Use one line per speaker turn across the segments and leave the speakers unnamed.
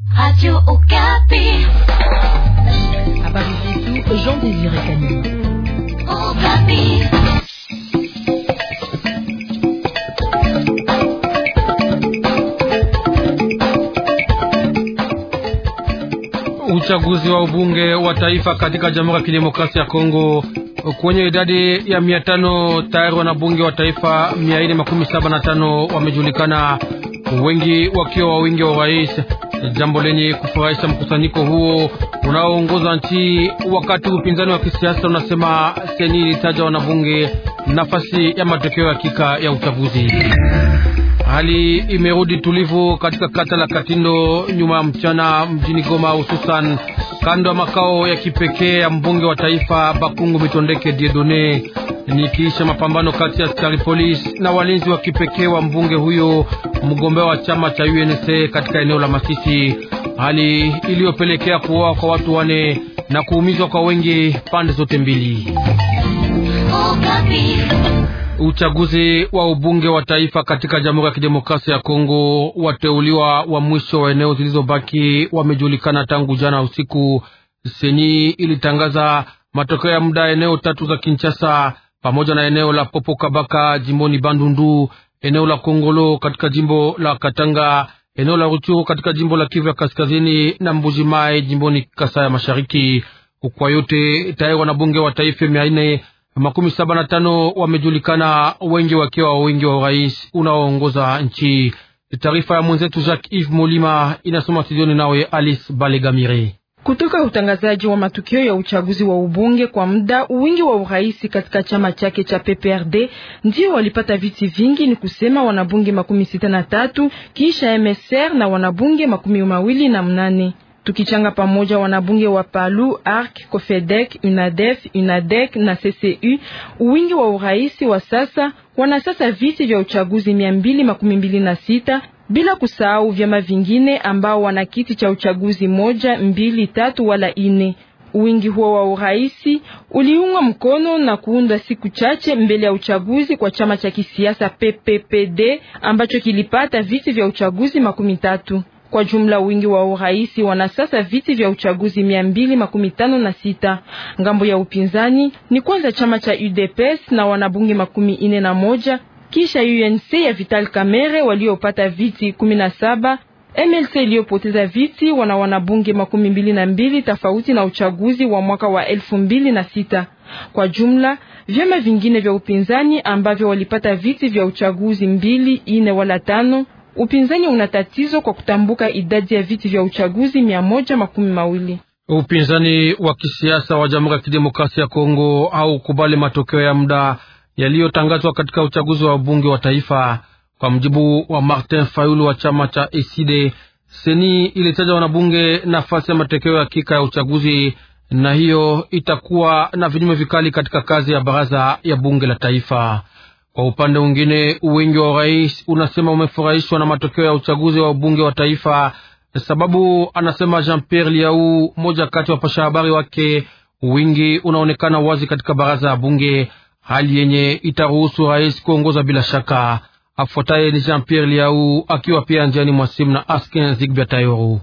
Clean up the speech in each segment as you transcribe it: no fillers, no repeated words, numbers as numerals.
Radio Okapi.
Habari zetu Jean Désiré Kanyama.
Okapi.
Uchaguzi wa ubunge wa taifa katika Jamhuri ya Kidemokrasia ya Kongo, kwenye idadi ya 500 tayari wanabunge wa taifa 475 wamejulikana, wengi wakiwa wingi wa rais, jambo lenye kufurahisha mkusanyiko huo unaoongoza nchi, wakati upinzani wa kisiasa unasema seni ilitaja wanabunge nafasi ya matokeo hakika ya uchaguzi. Hali imerudi tulivu katika kata la Katindo nyuma ya mchana mjini Goma, hususan kando ya makao ya kipekee ya mbunge wa taifa Bakungu Mitondeke Dieudonné, nikiisha mapambano kati ya askari polisi na walinzi wa kipekee wa mbunge huyo, mgombea wa chama cha UNC katika eneo la Masisi, hali iliyopelekea kuoa kwa watu 4 na kuumizwa kwa wengi pande zote mbili. Uchaguzi wa ubunge wa taifa katika Jamhuri ya Kidemokrasia ya Kongo, wateuliwa wa mwisho wa eneo zilizobaki wamejulikana tangu jana usiku. Seni ilitangaza matokeo ya muda eneo 3 za Kinshasa, pamoja na eneo la Popo Kabaka jimboni Bandundu, eneo la Kongolo katika jimbo la Katanga, eneo la Ruchuru katika jimbo la Kivu ya Kaskazini na Mbuji Mai jimboni Kasai ya Mashariki. Kwa yote tayari wanabunge wa taifa 475 wamejulikana, wengi wakiwa wengi wa urais unaoongoza nchi. Taarifa ya mwenzetu Jacques Yves Molima inasoma studioni nawe Alice Balegamire.
Kutoka utangazaji wa matukio ya uchaguzi wa ubunge kwa muda, wingi wa urais katika chama chake cha PPRD ndio walipata viti vingi, ni kusema wanabunge 63 kisha MSR na wanabunge 28. Tukichanga pamoja wanabunge wa Palu, ARC, Kofedek, UNADEC na CCU, wingi wa urais wa sasa wana sasa viti vya uchaguzi 226, bila kusahau vyama vingine ambao wana kiti cha uchaguzi 1, 2, 3 wala 4. Wingi huo wa urais uliungwa mkono na kuunda siku chache mbele ya uchaguzi kwa chama cha kisiasa PPPD ambacho kilipata viti vya uchaguzi 13. Kwa jumla wingi wa urais wana sasa viti vya uchaguzi 256. Ngambo ya upinzani ni kwanza chama cha UDPS na wanabunge 41, kisha UNC ya Vital Kamerhe waliopata viti 17, MLC iliyopoteza viti wanabunge 22 tofauti na uchaguzi wa mwaka wa 2006. Kwa jumla vyama vingine vya upinzani ambavyo walipata viti vya uchaguzi 2, 4 wala 5. Upinzani una tatizo kwa kutambuka idadi ya viti vya uchaguzi 120.
Upinzani wa kisiasa wa Jamhuri ya Kidemokrasia ya Kongo au kubali matokeo ya muda yaliyotangazwa katika uchaguzi wa bunge wa taifa. Kwa mjibu wa Martin Fayulu wa chama cha ECD, seni ilitaja wanabunge nafasi ya matokeo ya hakika ya uchaguzi, na hiyo itakuwa na vinyume vikali katika kazi ya baraza ya bunge la taifa. Kwa upande mwingine, wingi wa urais unasema umefurahishwa na matokeo ya uchaguzi wa bunge wa taifa, sababu anasema Jean-Pierre Liau, moja kati wa pasha habari wake, wingi unaonekana wazi katika baraza ya bunge, hali yenye itaruhusu rais kuongoza bila shaka. Afuataye ni Jean-Pierre Liau akiwa pia njiani mwa simu na Asken Zigbia Tayoru.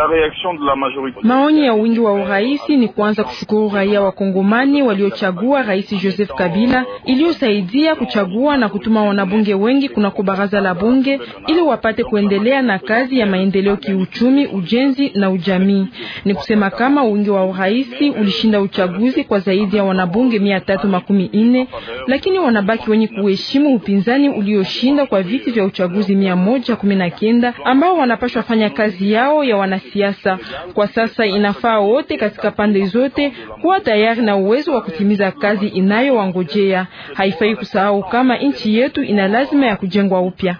Maoni ya wingi wa urais ni kuanza kushukuru raia wa Kongomani waliochagua Rais Joseph Kabila, iliyosaidia kuchagua na kutuma wanabunge wengi kunako baraza la bunge ili wapate kuendelea na kazi ya maendeleo kiuchumi, ujenzi na ujamii. Ni kusema kama wingi wa urais ulishinda uchaguzi kwa zaidi ya wanabunge 314, lakini wanabaki wenye kuheshimu upinzani ulioshinda kwa viti vya uchaguzi 119 ambao wanapaswa fanya kazi yao ya siasa. Kwa sasa inafaa wote katika pande zote kuwa tayari na uwezo wa kutimiza kazi inayowangojea. Haifai kusahau kama nchi yetu ina lazima ya kujengwa upya.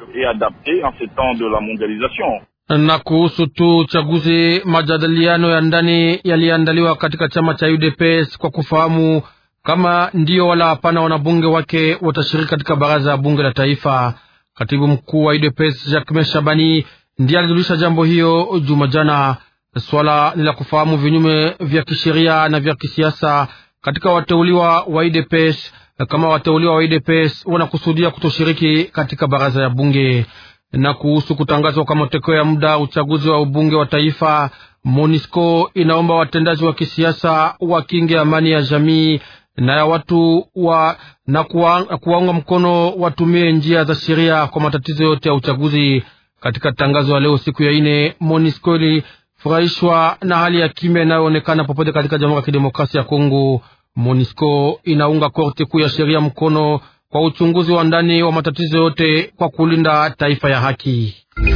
Na kuhusu tu uchaguzi, majadiliano ya ndani yaliandaliwa katika chama cha UDPS kwa kufahamu kama ndio wala hapana wanabunge wake watashiriki katika baraza ya bunge la taifa. Katibu mkuu wa UDPS Jacques Shabani ndiye alijulisha jambo hiyo Jumajana. Swala ni la kufahamu vinyume vya kisheria na vya kisiasa katika wateuliwa wa UDPS, kama wateuliwa wa UDPS wanakusudia kutoshiriki katika baraza ya bunge. Na kuhusu kutangazwa kwa matokeo ya muda uchaguzi wa ubunge wa taifa, MONUSCO inaomba watendaji wa kisiasa wakinge amani ya jamii na ya watu na kuwaunga mkono watumie njia za sheria kwa matatizo yote ya uchaguzi. Katika tangazo ya leo siku ya ine, MONUSCO ilifurahishwa na hali ya kimya inayoonekana popote katika Jamhuri ya Kidemokrasia ya Kongo. MONUSCO inaunga korti kuu ya sheria mkono kwa uchunguzi wa ndani wa matatizo yote kwa kulinda taifa ya haki.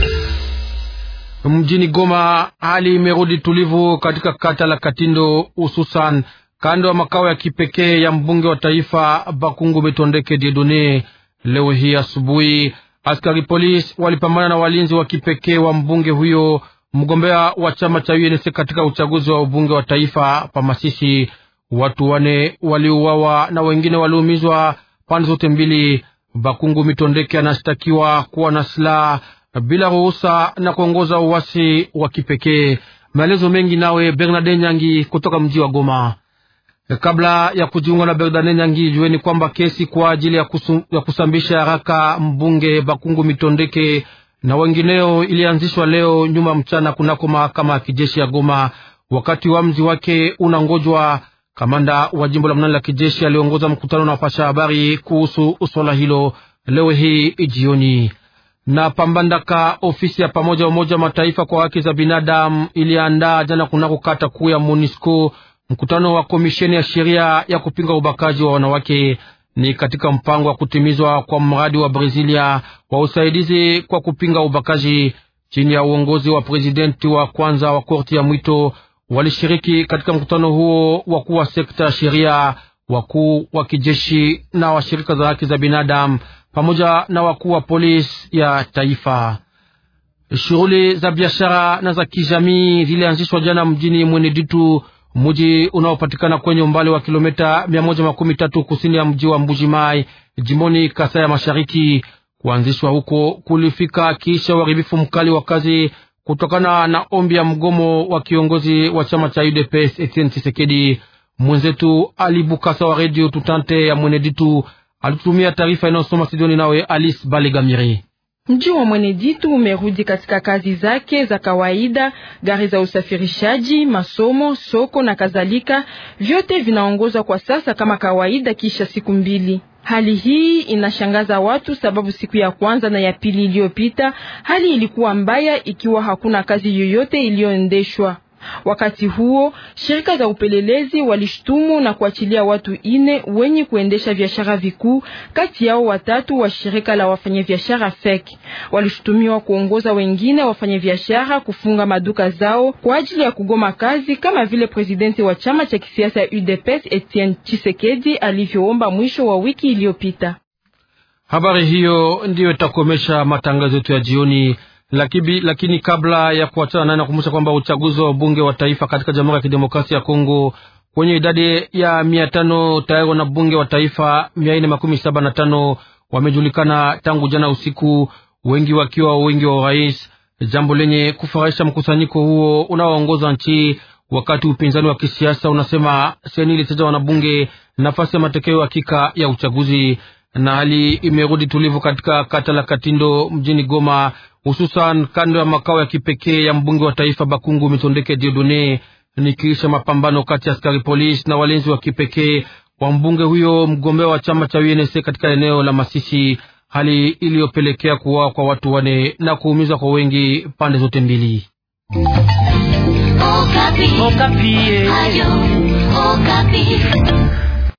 Mjini Goma hali imerudi tulivu katika kata la Katindo, hususan kando ya makao ya kipekee ya mbunge wa taifa Bakungu Betondeke Dieudonne. Leo hii asubuhi askari polisi walipambana na walinzi wa kipekee wa mbunge huyo, mgombea wa chama cha UNC katika uchaguzi wa ubunge wa taifa pa Masisi. Watu 4 waliuawa na wengine waliumizwa pande zote mbili. Bakungu Mitondeke anashtakiwa kuwa na silaha bila ruhusa na kuongoza uasi wa kipekee. Maelezo mengi nawe Bernard Nyangi kutoka mji wa Goma. Kabla ya kujiunga na Bernard Nyangi, jueni kwamba kesi kwa ajili ya kusambisha haraka mbunge Bakungu Mitondeke na wengineo ilianzishwa leo nyuma mchana kunako mahakama ya kijeshi ya Goma. Wakati uamuzi wake unangojwa, kamanda wa jimbo la mnane la kijeshi aliongoza mkutano na wapasha habari kuhusu swala hilo leo hii jioni. Na Pambandaka, ofisi ya pamoja Umoja Mataifa kwa haki za binadamu iliandaa jana kunako kata kuu ya MONUSCO mkutano wa komisheni ya sheria ya kupinga ubakaji wa wanawake. Ni katika mpango wa kutimizwa kwa mradi wa Brazilia wa usaidizi kwa kupinga ubakaji chini ya uongozi wa presidenti wa kwanza wa korti ya mwito. Walishiriki katika mkutano huo wakuu wa sekta ya sheria, wakuu wa kijeshi na wa shirika za haki za binadamu pamoja na wakuu wa polisi ya taifa. Shughuli za biashara na za kijamii zilianzishwa jana mjini Mweneditu, mji unaopatikana kwenye umbali wa kilomita 113 kusini ya mji wa Mbujimai, jimboni Kasai ya Mashariki. Kuanzishwa huko kulifika kisha uharibifu mkali wa kazi kutokana na ombi ya mgomo wa kiongozi wa chama cha UDPS Etienne Tshisekedi. Mwenzetu Alibukasa wa Radio Tutante ya Mweneditu alitumia taarifa inayosoma Sidoni nawe Alice Balegamiri.
Mji wa Mweneditu umerudi katika kazi zake za kawaida. Gari za usafirishaji, masomo, soko na kadhalika, vyote vinaongozwa kwa sasa kama kawaida kisha siku mbili. Hali hii inashangaza watu sababu siku ya kwanza na ya pili iliyopita hali ilikuwa mbaya ikiwa hakuna kazi yoyote iliyoendeshwa. Wakati huo shirika za upelelezi walishtumu na kuachilia watu 4 wenye kuendesha biashara vikuu, kati yao 3 wa shirika la wafanyabiashara FEC. Walishtumiwa kuongoza wengine wafanyabiashara kufunga maduka zao kwa ajili ya kugoma kazi, kama vile presidenti wa chama cha kisiasa UDPS Etienne Tshisekedi alivyoomba mwisho wa wiki iliyopita.
Habari hiyo ndiyo itakomesha matangazo yetu ya jioni. Lakini kabla ya kuachana naye nakumbusha kwamba uchaguzi wa bunge wa taifa katika Jamhuri ya Kidemokrasia ya Kongo kwenye idadi ya 500 tayari na bunge wa taifa 475 wamejulikana tangu jana usiku, wengi wakiwa wengi wa urais, jambo lenye kufurahisha mkusanyiko huo unaoongoza nchi, wakati upinzani wa kisiasa unasema seni ilitaja wanabunge nafasi ya matokeo hakika ya uchaguzi. Na hali imerudi tulivu katika kata la Katindo mjini Goma, hususan kando ya makao ya kipekee ya mbunge wa taifa Bakungu Mitondeke Dieudonne. Nikiisha mapambano kati ya askari polisi na walinzi wa kipekee wa mbunge huyo, mgombea wa chama cha UNC katika eneo la Masisi, hali iliyopelekea kuuawa kwa watu 4 na kuumizwa kwa wengi pande zote mbili.
Okapi. Okapi.